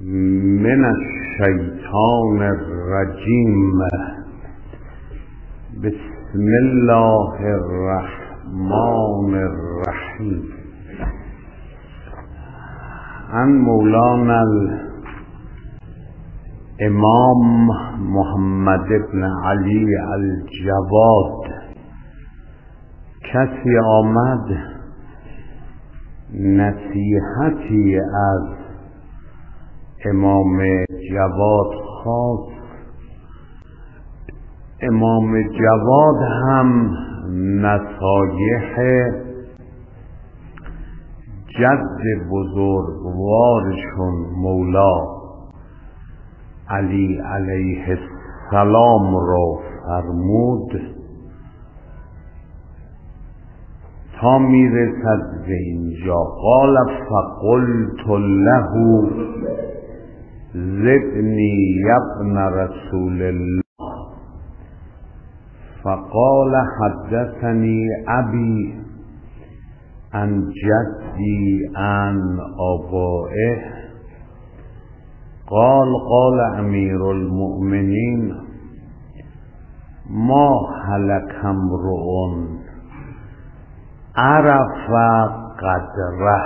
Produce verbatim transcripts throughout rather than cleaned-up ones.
من الشیطان الرجیم. بسم الله الرحمن الرحیم. عن مولانا الامام محمد بن علی الجواد. کسی آمد نصیحتی از امام جواد خواست. امام جواد هم نصایح جد بزرگوارشون مولا علی علیه السلام را فرمود تا میرسد به اینجا. قال فقلت له زدنی ابن رسول الله. فقال حدثني ابي عن جدي عن آبائه. قال قال امیر المؤمنین ما هلك امرؤ عرف قدره.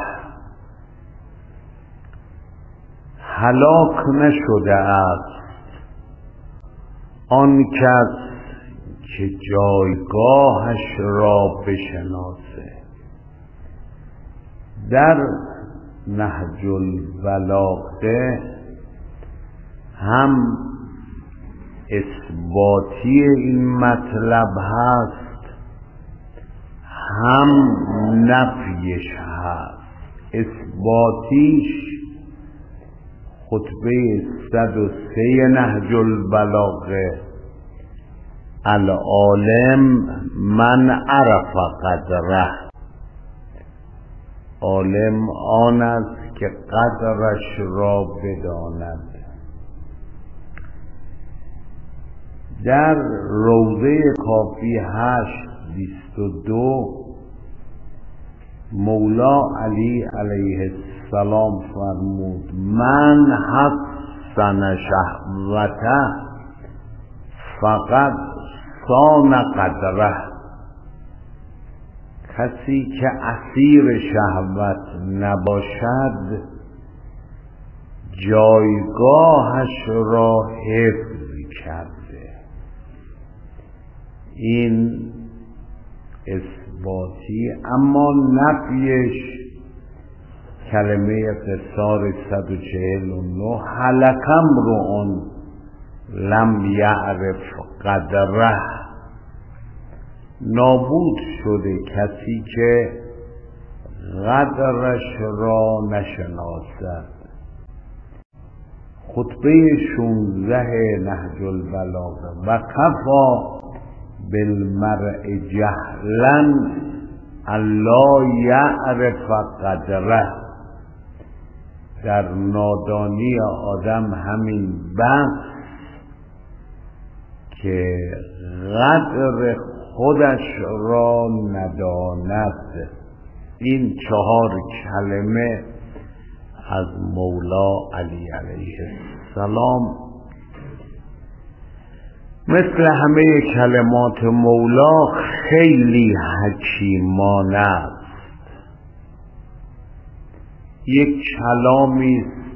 هلاک نشده است آن کس که جایگاهش را بشناسه. در نهج البلاغه هم اثباتی این مطلب هست هم نفیش هست. اثباتیش خطبه صد و سه نهج البلاغه العالم من عرف قدره. عالم آن است که قدرش را بداند. در روضه کافی هشت بیست و دو مولا علی علیه السلام فرمود من حسن شهوته فقط سان قدره. کسی که اسیر شهوت نباشد جایگاهش را حفظ کرده. این اثباتی. اما نفیش کلمه قصار صد و چهل و نه هلک امرؤ لم یعرف قدره. نابود شده کسی که قدرش را نشناسد. خطبه شانزده نهج البلاغه و کفا بالمرء جهلا الا یعرف قدره. در نادانی آدم همین بس که قدر خودش را نداند. این چهار کلمه از مولا علی علیه السلام مثل همه کلمات مولا خیلی حکیمانه است. یک کلامی است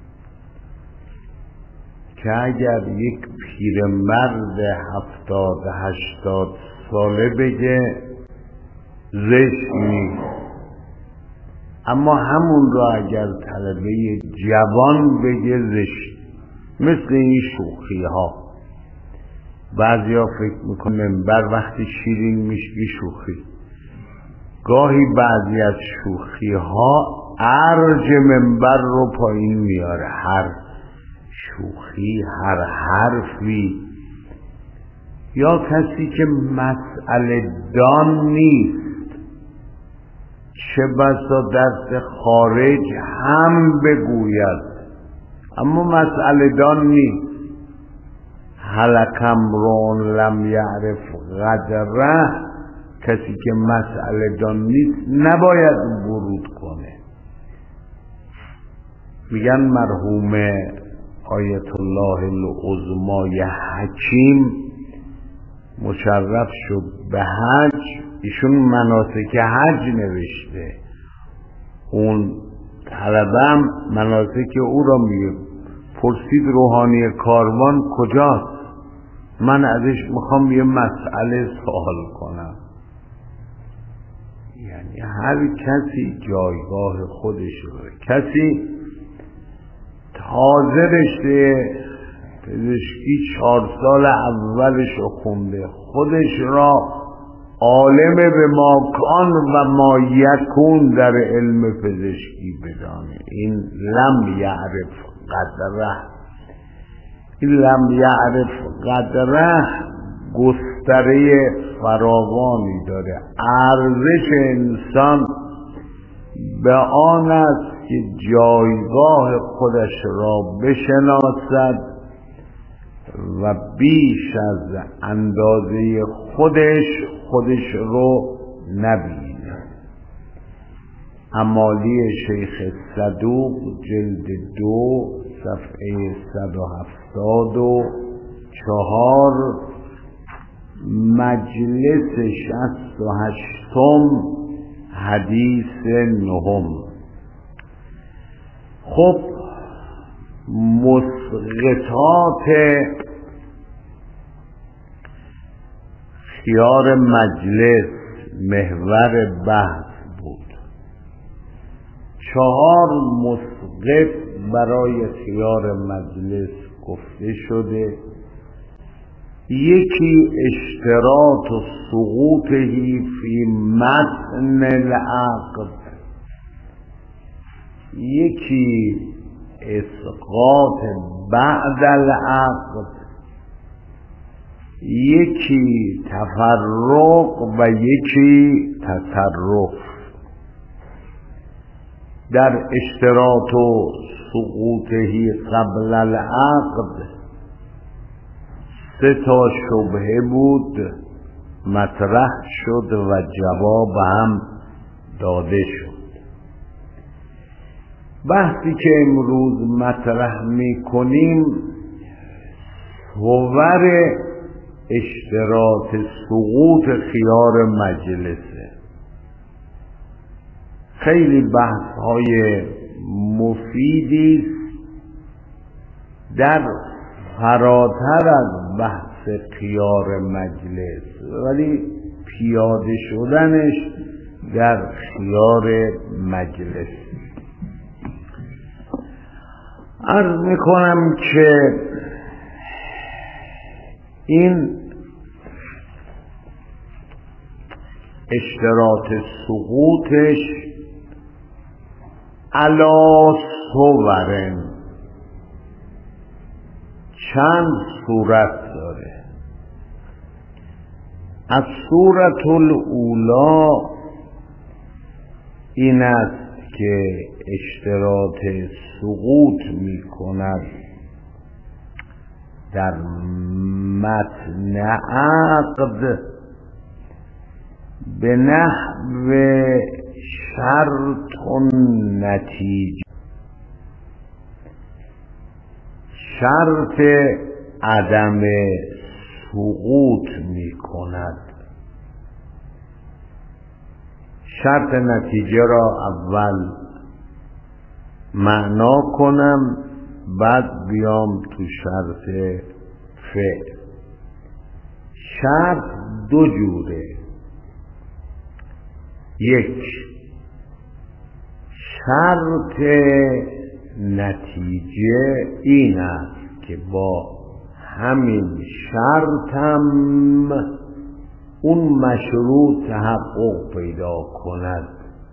که اگر یک پیرمرد هفتاد هشتاد ساله بگه زشت نیست، اما همون را اگر طلبه جوان بگه زشت. مثل این شوخی ها. بعضی ها فکر میکنه منبر وقتی شیرین میشه شوخی. گاهی بعضی از شوخی ها ارج منبر رو پایین میاره. هر شوخی، هر حرفی. یا کسی که مسئله دان نیست، چه بسا درس خارج هم بگوید اما مسئله دان نیست. هلک امرؤ لم یعرف قدره. کسی که مسئله دان نیست نباید ورود کنه. میگن مرحوم آیت الله العظمای حکیم مشرف شد به حج، ایشون مناسک حج نوشته، اون طلبم مناسک او را میگه. پرسید روحانی کاروان کجاست؟ من ازش میخوام یه مسئله سوال کنم. یعنی هر کسی جایگاه خودش رو، کسی تازه رشته پزشکی چهار سال اولش رو خونده، خودش را عالم به ما کان و ما یکون در علم پزشکی بدانه. این لم یعرف قدره، این لم یعرف قدره گستره فراوانی داره. ارزش انسان به آن است که جایگاه خودش را بشناسد و بیش از اندازه خودش خودش رو نبیند. امالی شیخ صدوق جلد دو صفحه صد و هفتاد و چهار، مجلس شصت و هشتم، حدیث نهم. خب مسقطات خیار مجلس محور بحث بود. چهار مسقط برای خیار مجلس گفته شده. یکی اشتراط و سقوطهی فی متن العقد، یکی اسقاط بعد العقد، یکی تفرق و یکی تصرف. در اشتراط و سقوطهی قبل العقد سه تا شبهه بود، مطرح شد و جواب هم داده شد. بحثی که امروز مطرح می کنیم صور اشتراط سقوط خیار مجلسه. خیلی بحث های مفیدی در فراتر از بحث خیار مجلس، ولی پیاده شدنش در خیار مجلس. عرض میکنم که این اشتراط سقوطش علا صورن، چند صورت داره. از صورت الاولا این است که اشتراط سقوط می کند در متن عقد به نحو شرط و نتیجه، شرط عدم سقوط می کند. شرط نتیجه را اول معنا کنم، بعد بیام تو شرط فعل. شرط دو جوره. یک، شرط نتیجه این است که با همین شرطم اون مشروط تحقق پیدا کند.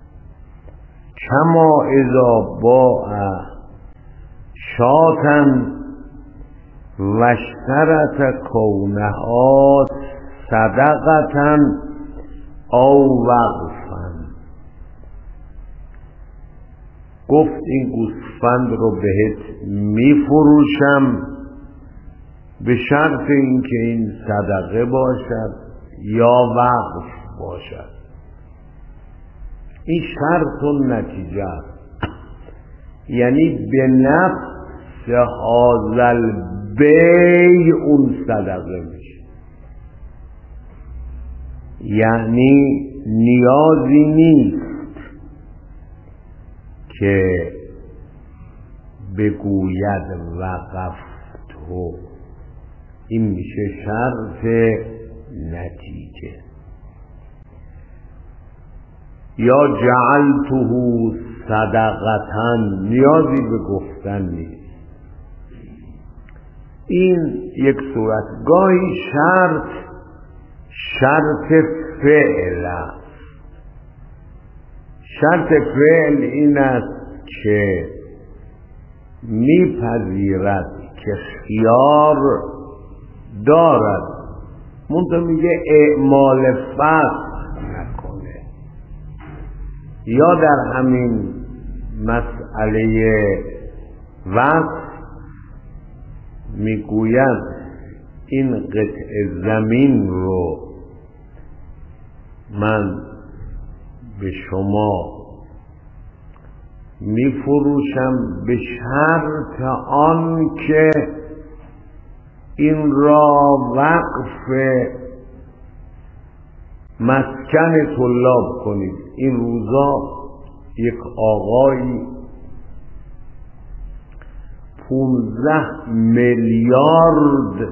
کما اذا باع شاتن و اشترط کونها صدقة او وقفا. گفت این گوسفند رو بهت میفروشم به شرط اینکه این صدقه باشد یا وقف باشد. این شرط و نتیجه است. یعنی به نفس هازل بی اون صدقه میشه. یعنی نیازی نیست که بگوید وقفتو، این میشه شرط نتیجه. یا جعلته صدقتاً، نیازی به گفتن نیست. این یک صورت. گاهی شرط شرط فعل است. شرط فعل این است که میپذیرد که خیار دارد، منتها میگه اعمال فسخ نکنه. یا در همین مسئله وقت میگوید این قطع زمین رو من به شما میفروشم به شرط آن که این را وقف مسکن طلاب کنید. این روزا یک آقایی پونزده میلیارد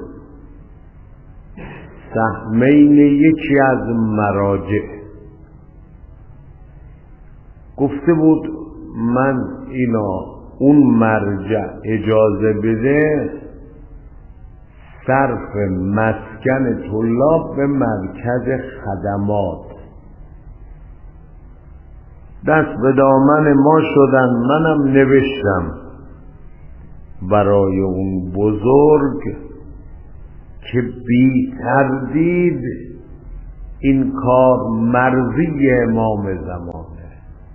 سهمین یکی از مراجع گفته بود من اینا اون مرجع اجازه بده صرف مسکن طلاب به مرکز خدمات. دست به دامن ما شدن، منم نوشتم برای اون بزرگ که بی تردید این کار مرضی امام زمانه،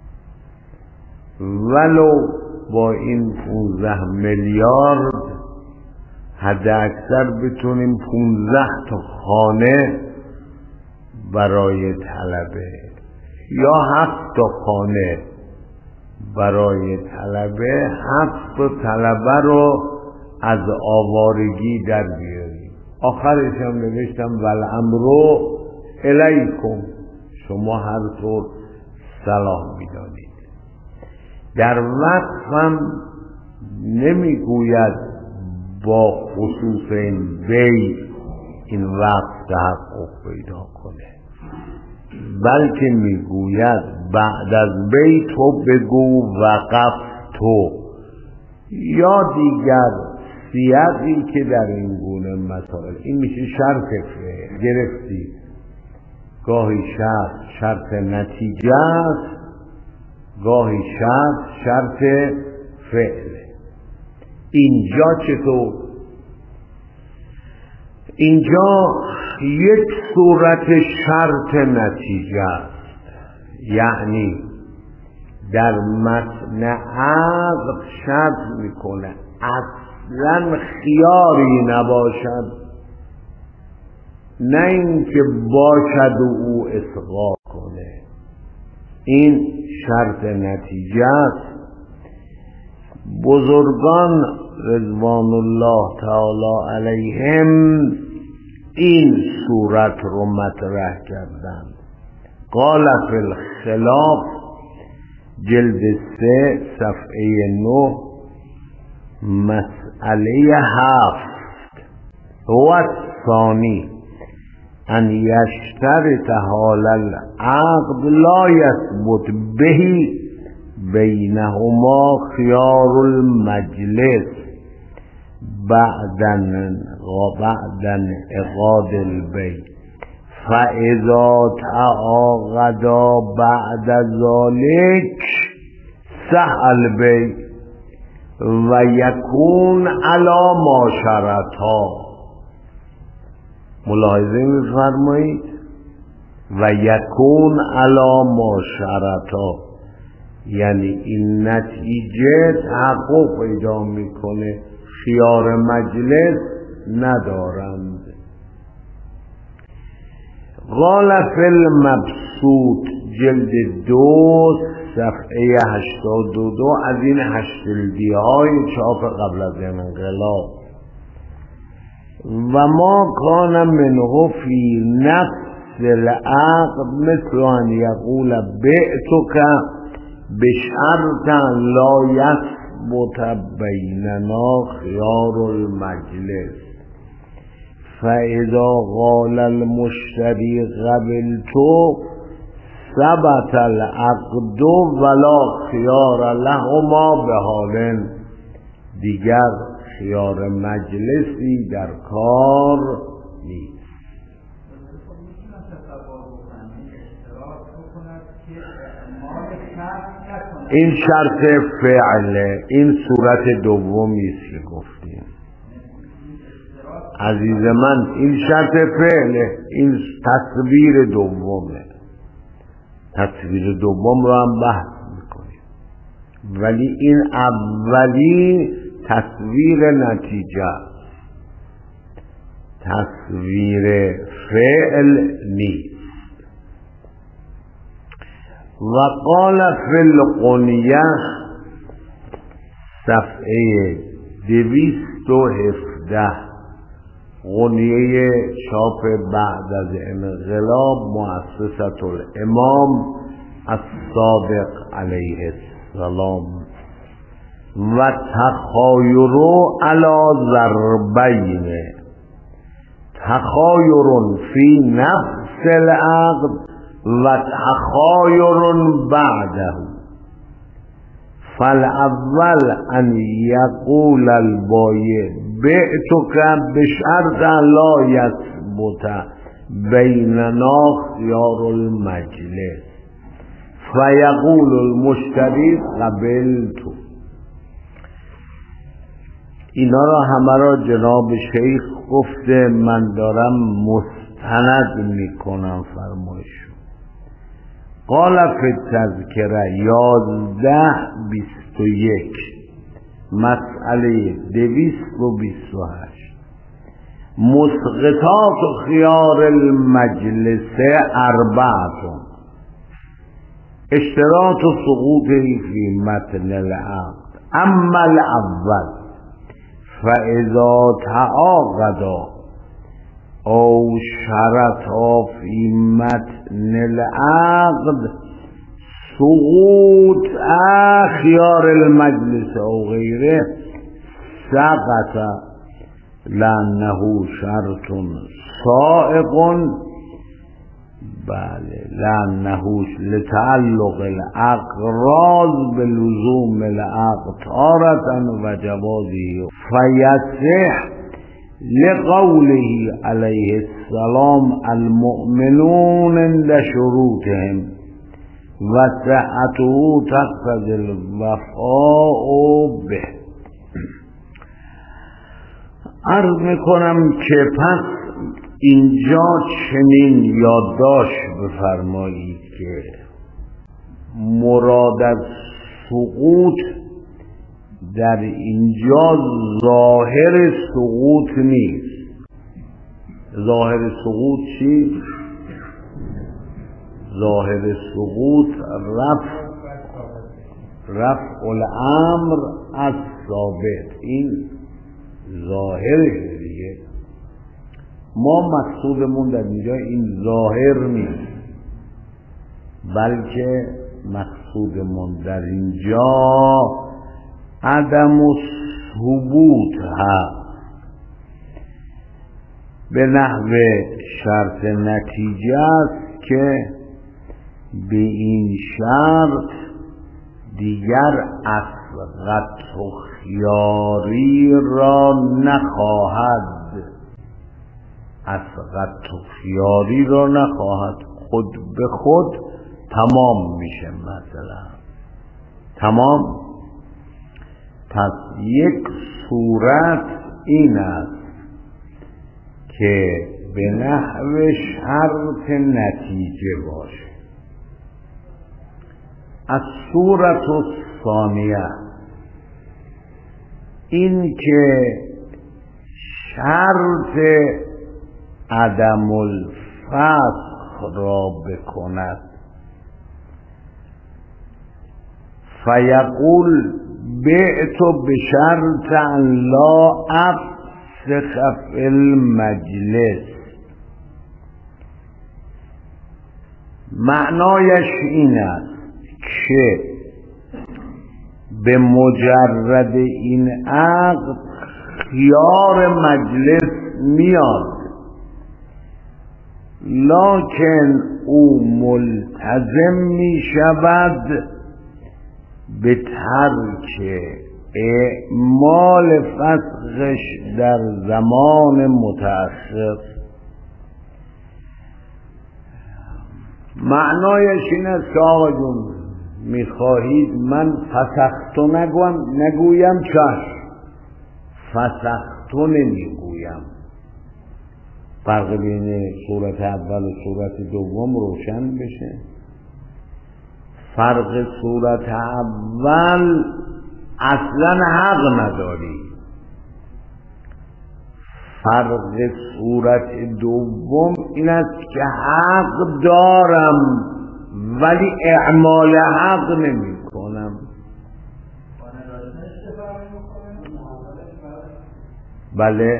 ولو با این پونزده میلیارد حد اکثر بتونیم پونزده تا خانه برای طلبه یا هفت تا خانه برای طلبه، هفت تا طلبه رو از آوارگی در بیاریم. آخرش هم نوشتم والامر الیکم، شما هر طور صلاح میدانید. در وقف هم نمیگوید با خصوص این بی این وقت تحقق پیدا کنه، بلکه میگوید بعد از بی تو بگو وقف تو، یا دیگر سیاقی که در این گونه مسائل. این میشه شرط فعل. گرفتی؟ گاهی شرط شرط نتیجه است، گاهی شرط شرط فعل. اینجا چطور؟ اینجا یک صورت شرط نتیجه است، یعنی در متن عقد شرط میکنه اصلا خیاری نباشد، نه اینکه باشد و او اصغا کنه. این شرط نتیجه است. بزرگان رضوان الله تعالی علیهم این صورت رو مطرح کردند. قال فی الخلاف جلد سه صفحه نه مسئله هفت. هو الثانی ان یشترط حال العقد لا یثبت به بینهما خیار المجلس بعدن و بعدن اقاد البی، فاذا تعاقدا بعد ذلك صح البی و یکون علی ما شرطا. ملاحظه می‌فرمایید و یکون علی ما شرطا، یعنی این نتیجه تحقق پیدا میکنه، خیار مجلس ندارند. قال فی المبسوط جلد دو صفحه هشتاد و دو از این هشتلدی های چاپ قبل از انقلاب. و ما کان منه فی نفس العقد مثل ان یقول بعتک بشرط لا یثبت بیننا خیار المجلس فاذا قال المشتری قبلت ثبت العقد ولا خیار لهما به حال دیگر خیار مجلسی در کار نیست. این شرط فعله، این صورت دومی است که گفتیم عزیز من، این شرط فعله، این تصویر دومه، تصویر دوم رو هم بحث میکنیم، ولی این اولی تصویر نتیجه، تصویر فعل نیست. و قال فی القنیه صفحه دویست و هفده، قنیه چاپ بعد از انقلاب مؤسسة الامام الصادق علیه السلام. و تخایر علی ضربین، تخایر فی نفس العقد و تخایر بعده. فالاول ان یقول البایع بعتک بشرط لا یثبت بیننا خیار المجلس فیقول المشتری قبلت. اینا را همه را جناب شیخ گفته، من دارم مستند میکنم فرمایشو. قال فی التذکره یازده بیست و یک، مسئله دویست و بیست و هشت. مسقطات خیار المجلس اربعتون اشتراط سقوطه فی متن العقد. اما الاول فاذا تعاقدا او شرطا فی متن العقد سقوط خیار المجلس او غیره سقط لانه شرط سائق، بله لانه لتعلق الاقراض بلزوم العقد تارة و جوازه فیصح لقوله علیه السلام المؤمنون عند شروطهم و صحته تقتضی الوفاء به. عرض میکنم که پس اینجا چنین یادداشت بفرمایید که مراد از سقوط در اینجا ظاهر سقوط نیست. ظاهر سقوط چی؟ ظاهر سقوط رفع رفع الامر از ثابت، این ظاهر دیگه. ما مقصودمون در اینجا این ظاهر نیست، بلکه مقصودمون در اینجا عدم ثبوت هست به نحو شرط نتیجه است که به این شرط دیگر اصغت و خیاری را نخواهد، اصغت و خیاری را نخواهد، خود به خود تمام میشه. مثلا تمام. پس یک صورت این است که به نحو شرط نتیجه باشه. از صورت الثانیه این که شرط عدم الفسخ را بکند. فیقول بعت بشرط ان لا افسخ فی المجلس. معنایش این است که به مجرد این عقد خیار مجلس میاد، لکن او ملتزم می شود به ترک اعمال فسخش در زمان متأخر. معنایش این است که آقا جون میخواهید من فسختو نگویم، نگویم چشم، فسختو نمیگویم. فرق بین صورت اول و صورت دوم روشن بشه. فرق صورت اول اصلا حق نداری، فرق صورت دوم این است که حق دارم ولی اعمال حق نمی کنم. بله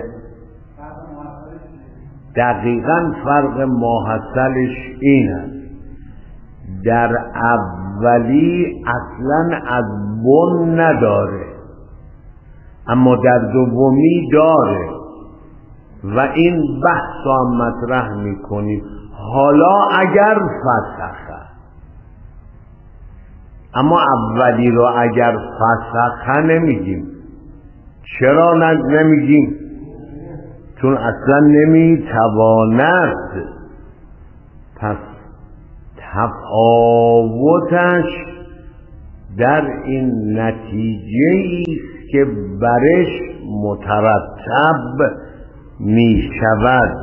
دقیقاً فرق ماحصلش این است، در اولی اصلا از بن نداره اما در دومی داره و این بحث هم مطرح میکنیم. حالا اگر فسخه، اما اولی رو اگر فسخه نمیگیم. چرا نمیگیم؟ چون اصلا نمیتواند. پس تفاوتش در این نتیجه است که برش مترتب می شود.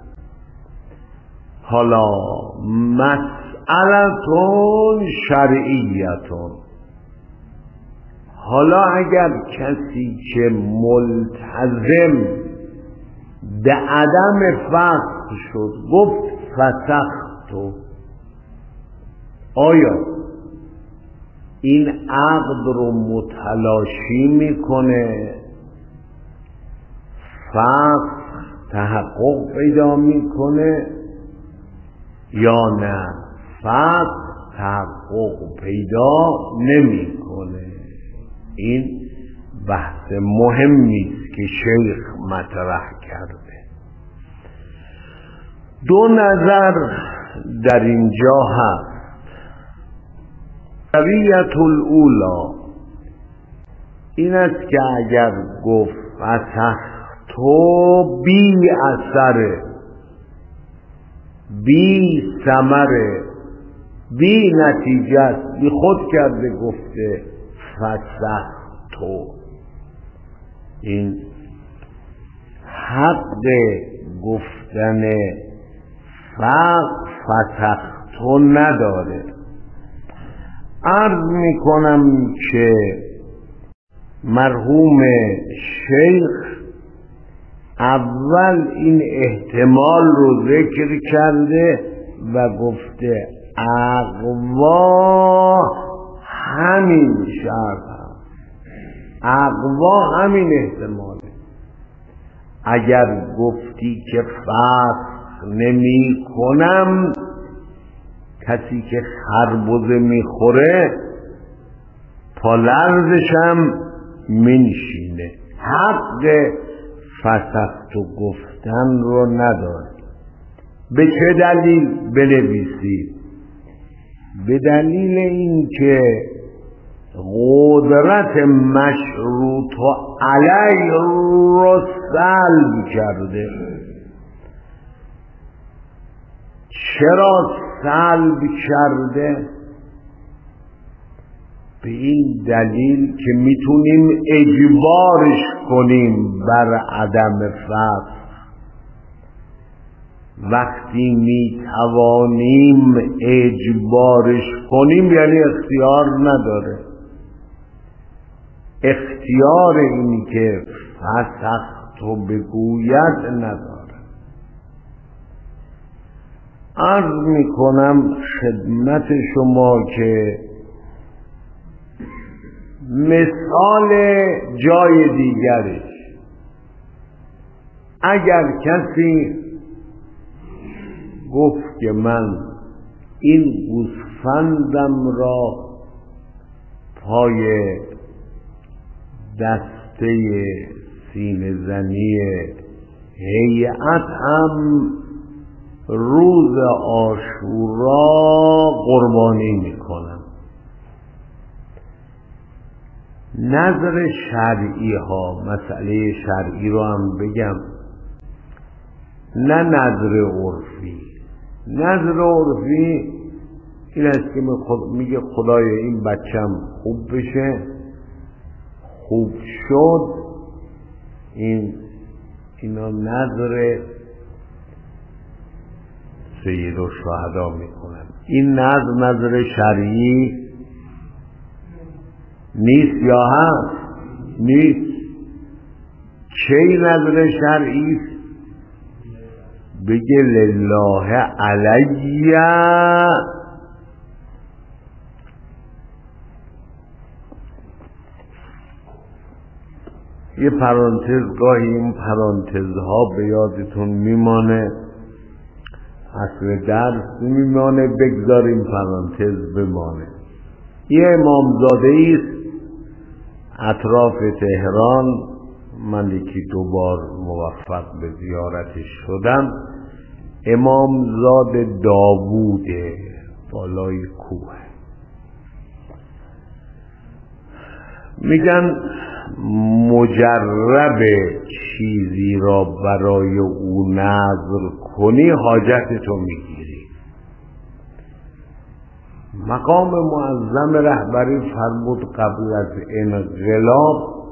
حالا مسئلتون شرعیتون، حالا اگر کسی که ملتزم به عدم فسخ شد گفت فسختو، آیا این عقد رو متلاشی میکنه، فسخ تحقق پیدا میکنه یا نه فسخ تحقق پیدا نمیکنه؟ این بحث مهمی است که شیخ مطرح کرده. دو نظر در اینجا هست. رویت الاولا این است که اگر گفت فسختو بی اثره، بی ثمره، بی نتیجه است، بی خود کرده گفته فسختو، این حق گفتن فسختو نداره. عرض میکنم که مرحوم شیخ اول این احتمال رو ذکر کرده و گفته اقوا همین شرط هست، اقوا همین احتماله. اگر گفتی که فسخ نمی کنم، کسی که خربزه میخوره پالرزشم منشینه، حق فسختو گفتن رو نداره. به چه دلیل بنویسید؟ به دلیل اینکه قدرت مشروط علی رو سلب کرده. چرا سلب کرده؟ به این دلیل که میتونیم اجبارش کنیم بر عدم فسخ. وقتی میتوانیم اجبارش کنیم یعنی اختیار نداره. اختیار این که فسختو بگوید نداره. عرض میکنم خدمت شما که مثال جای دیگرش، اگر کسی گفت که من این گوسفندم را پای دسته سینه زنی هیئت هم روز عاشورا قربانی میکنم، نظر شرعی ها، مسئله شرعی رو هم بگم، نه نظر عرفی. نظر عرفی این است که میگه خدایا این بچم خوب بشه، خوب شد، این اینا نظر سید الشهدا میکنن. این نظر نظر شرعی نیست یا هست؟ نیست. چه نظر شرعی؟ بگه لله علیه یه پرانتز، گاهی این پرانتزها به یادتون میمانه، اصل درس میمانه، بگذاریم پرانتز بمانه. یه امامزاده ایست اطراف تهران، من یکی دو بار موفق به زیارتش شدم، امامزاده داووده، بالای کوه. میگن مجرب چیزی را برای او نذر کنی حاجتتو میگیری. مقام معظم رهبری فرمود قبل از انقلاب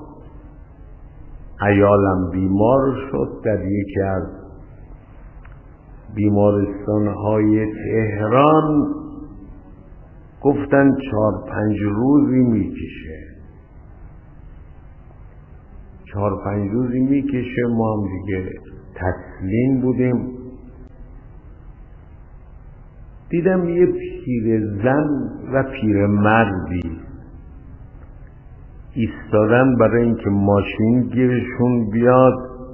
عیالم بیمار شد، در یکی از بیمارستانهای تهران گفتن چهار پنج روزی میکشه، چهار پنج روزی میکشه. ما هم دیگه تسلیم بودیم. دیدم یه پیرزن و پیرمردی ایستادن برای اینکه ماشین گیرشون بیاد.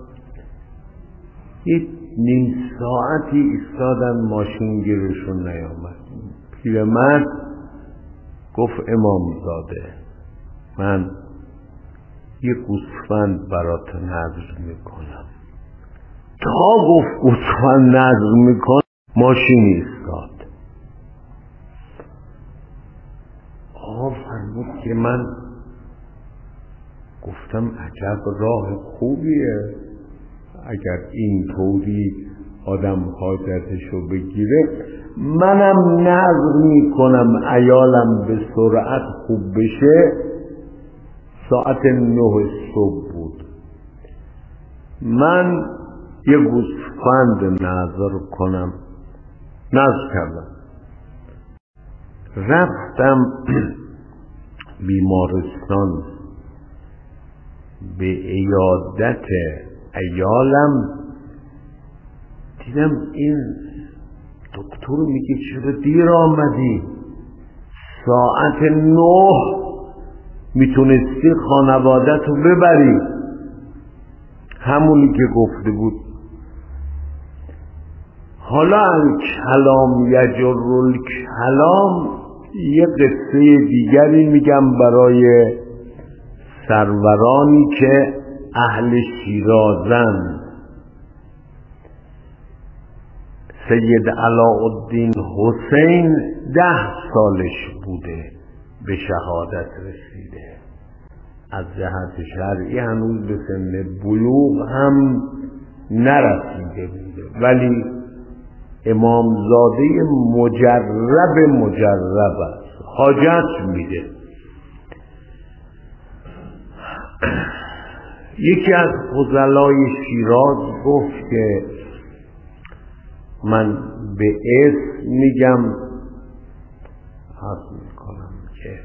یه نیم ساعتی ایستادن، ماشین گیرشون نیامد. پیرمرد گفت امامزاده من یه گوسفند برات نذر میکنم. تا گفت گوسفند نذر میکن ماشین ایستاد. آقا فرمود که من گفتم عجب راه خوبیه، اگر این طوری آدم حاجتشو بگیره. منم نذر میکنم عیالم به سرعت خوب بشه. ساعت نه صبح بود، من یه گوسفند نذر کنم. نذر کردم، رفتم بیمارستان به عیادت عیالم. دیدم این دکتر میگه چرا دیر آمدی؟ ساعت نه میتونستی خانوادت رو ببری. همونی که گفته بود. حالا الکلام یجر الکلام، یه قصه دیگری میگم برای سرورانی که اهل شیرازن. سید علاءالدین حسین ده سالش بوده به شهادت رسیده. از جهت شرعی هنوز به سن بلوغ هم نرسیده بوده، ولی امامزاده مجرب مجرب است، حاجت میده. یکی از فضلای شیراز گفت که من به اسم میگم، حق میکنم که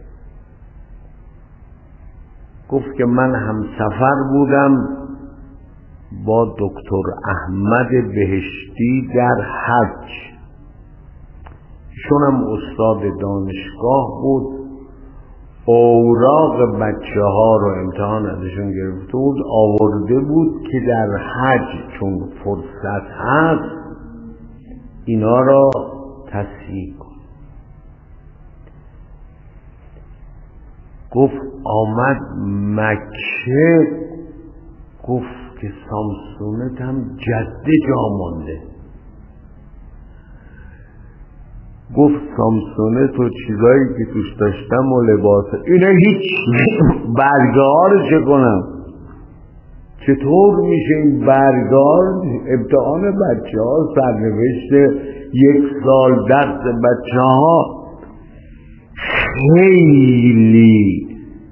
گفت که من هم سفر بودم با دکتر احمد بهشتی در حج. ایشون هم استاد دانشگاه بود. اوراق بچه ها رو امتحان ازشون گرفته بود، آورده بود که در حج چون فرصت هست اینا را تصحیح کن. گفت آمد مکه، گفت که سامسونت هم جده جا مانده. گفت سامسونت و چیزایی که توش داشتم و لباسه اینه هیچ برگه ها رو چه کنم؟ چطور میشه این برگه ها؟ امتحان بچه ها، سرنوشت یک سال درس بچه ها. خیلی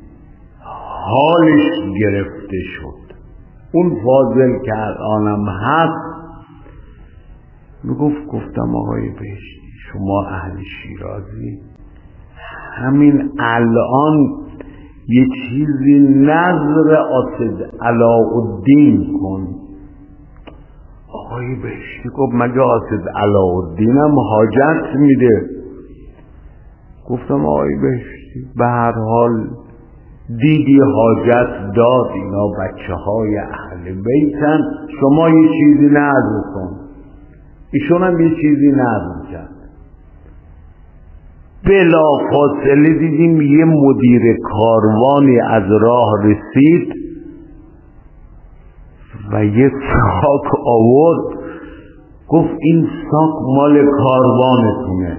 حالش گرفته شد. اون فاضل که الانم هست میگفت، گفتم آقای بهشتی شما اهل شیرازی، همین الان یه چیزی نظر اسد علاءالدین کن. آقای بهشتی گفت مگه اسد علاءالدین هم حاجت میده؟ گفتم آقای بهشتی به هر حال دیدی حاجت داد، اینا بچه های اهل بیتن، شما یه چیزی نظر کن. ایشون هم یه چیزی نظر کرد. بلا فاصله دیدیم یه مدیر کاروانی از راه رسید و یه ساک آورد، گفت این ساک مال کاروانتونه،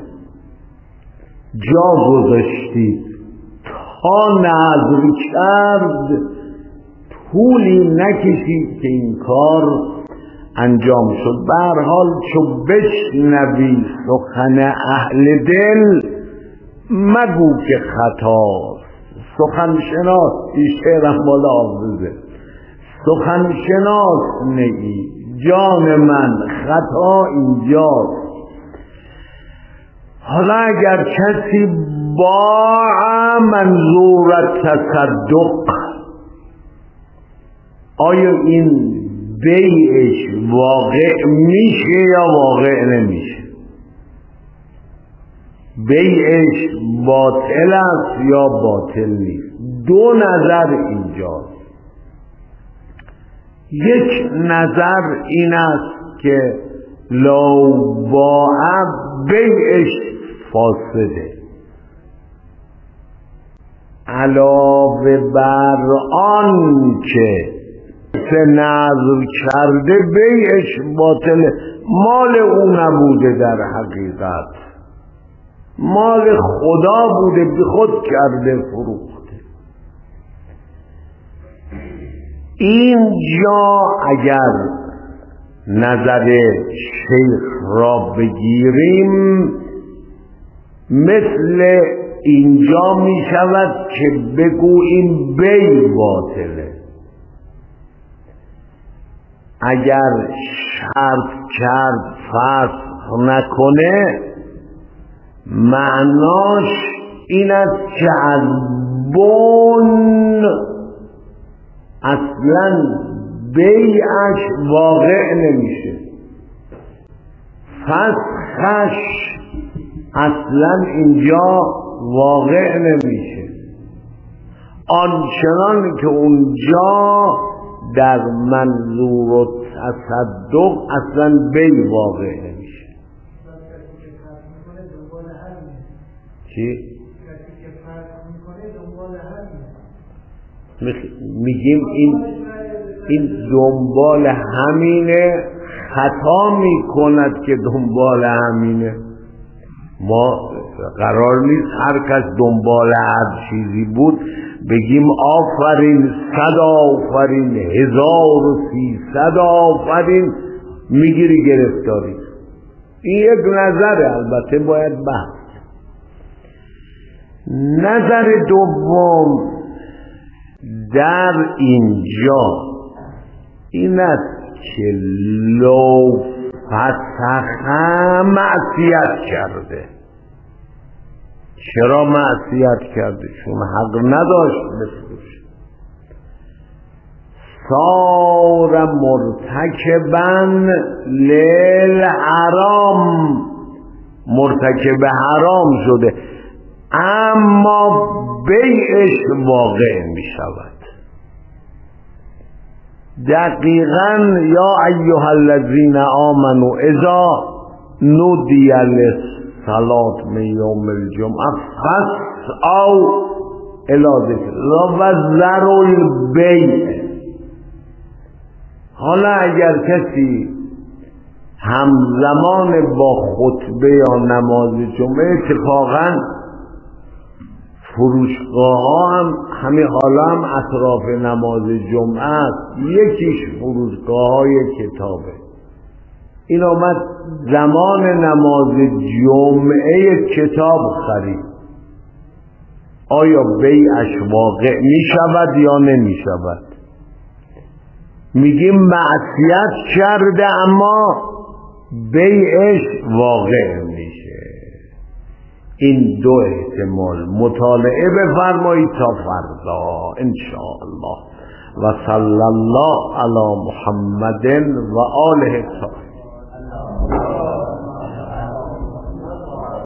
جا گذاشتید. تا نظر کرد طولی نکشید که این کار انجام شد. به هر حال چو بشنوی سخن اهل دل، مگو که خطاست. سخن شناس، این شعرم مال حافظه، سخن شناس نگی جان من، خطا اینجاست. حالا اگر کسی باع منظور تصدق، آیا این بیعش واقع میشه یا واقع نمیشه؟ بیعش باطل است یا باطل نیست؟ دو نظر اینجاست. یک نظر این است که لو باع بیعش فاسده، علاوه بر آن که سه نظر کرده بیعش باطله. مال او نبوده، در حقیقت مال خدا بوده، بی خود کرده فروخته. اینجا اگر نظر شیخ را بگیریم، مثل اینجا می شود که بگوییم بی باطله. اگر شرط کرد فسخ نکنه، معناش این است که از بن اصلا بیعش واقع نمیشه، فسخش اصلا اینجا واقع نمیشه، آنچنان که اونجا در منظور و تصدق اصلا بی واقع نمیشه. چی؟ میگیم این این دنبال همینه، خطا میکند که دنبال همینه. ما قرار نیست هر کس دنبال هر چیزی بود بگیم آفرین، صد آفرین، هزار و سیصد آفرین، میگیری گرفتاری. این یک نظره، البته باید بحث. نظر دوم در اینجا این است که لو فسخ معصیت کرده. چرا معصیت کرده؟ چون حق نداشت بفروشه. صار مرتکبا للحرام، مرتکب حرام شده، اما بیعش واقع می شود. دقیقاً یا ایها الذین آمنوا اذا نودی للصلاة من یوم الجمعه فاسعوا الی ذکر الله و ذروا البیع. حالا اگر کسی همزمان با خطبه یا نماز جمعه، اتفاقاً فروشگاه ها هم همین حالا هم اطراف نماز جمعه است، یکیش فروشگاه های کتابه، این آمد زمان نماز جمعه کتاب خرید، آیا بیعش واقع می شود یا نمی شود؟ میگیم معصیت کرده اما بیعش واقع میشه. این دو احتمال مطالعه بفرمایید تا فردا انشاءالله. و صلی الله علی محمد و آله الطاهرین.